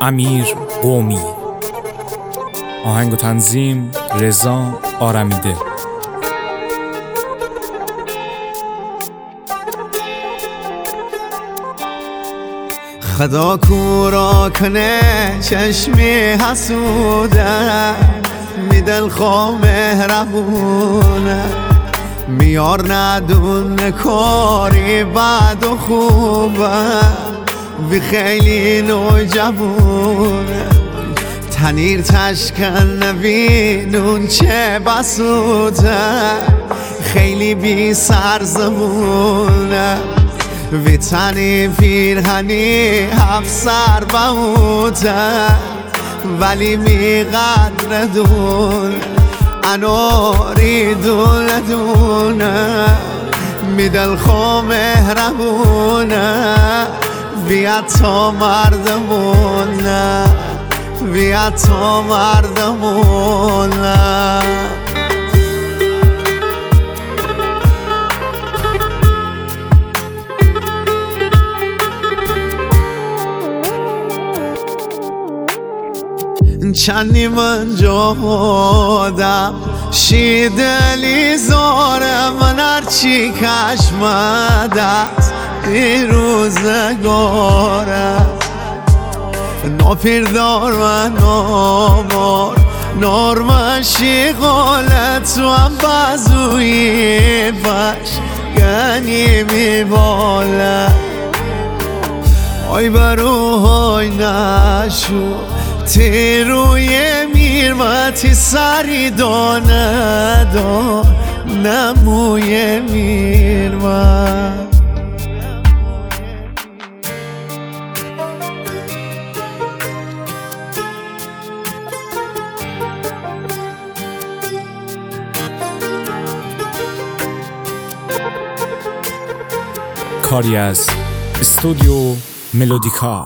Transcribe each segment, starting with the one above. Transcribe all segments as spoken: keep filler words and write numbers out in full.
امیر قومی. آهنگ و تنظیم رضا آرمیده. خدا کورا کنه چشمی حسوده، می دل خواه مهربونه، میار ندون کاری بد و خوبه، بی خیلی نو جوونه، تنیر تشکن نبینون چه بسوده، خیلی بی سرزمونه، وی تنی پیرهنی هفت سر بموته، ولی می قدر دون انوری دونه دونه، می دل خو مهربونه، بیا تا مردمونه، بیا تا مردمونه. چندی من جهودم شیدلی زاره، من هرچی کشمد است این روزگاره، ناپیر دار و نامار نارمن شیغالت و هم بازوی بش گنی میباله، آی برو های نشو تی روی میرمتی سری دانه دان نموی میرمت. کاری از استودیو ملودیکا.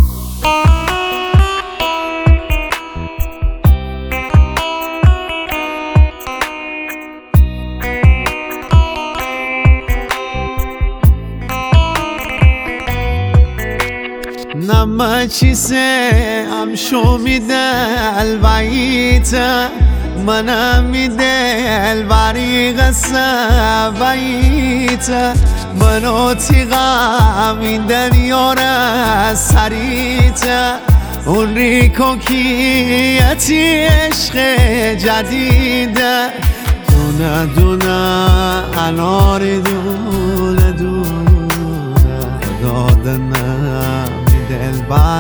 نما چیزه هم شو میده البایته، منم میده البری قصه بایته، منو تیغم این دنیاره سریته، اون ریکو کیتی عشق جدیده، دونه دونه اناری دونه دونه، دادنم دل بر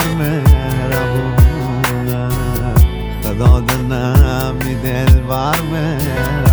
مهربونه، خدا دنم دل بر مهربونه.